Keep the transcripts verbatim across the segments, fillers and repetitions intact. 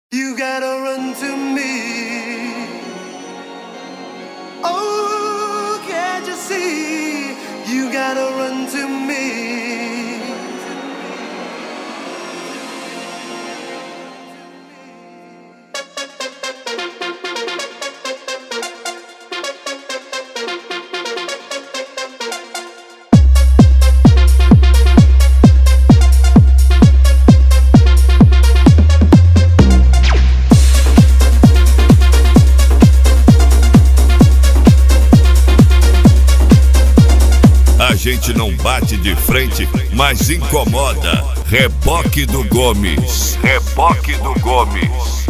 You gotta run to me. Oh, can't you see? You gotta run to me. A gente não bate de frente, mas incomoda. Reboque do Gomes. Reboque do Gomes.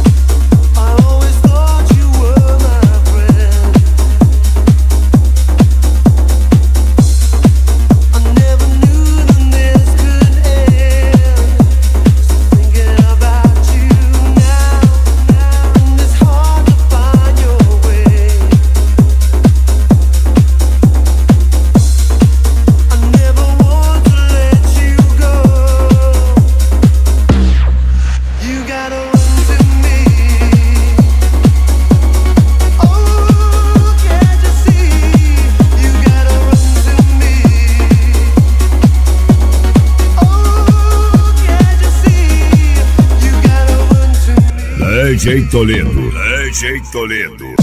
D J Toledo. D J Toledo.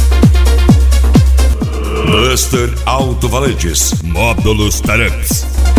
Buster Alto Valentis, Módulos Tarantes.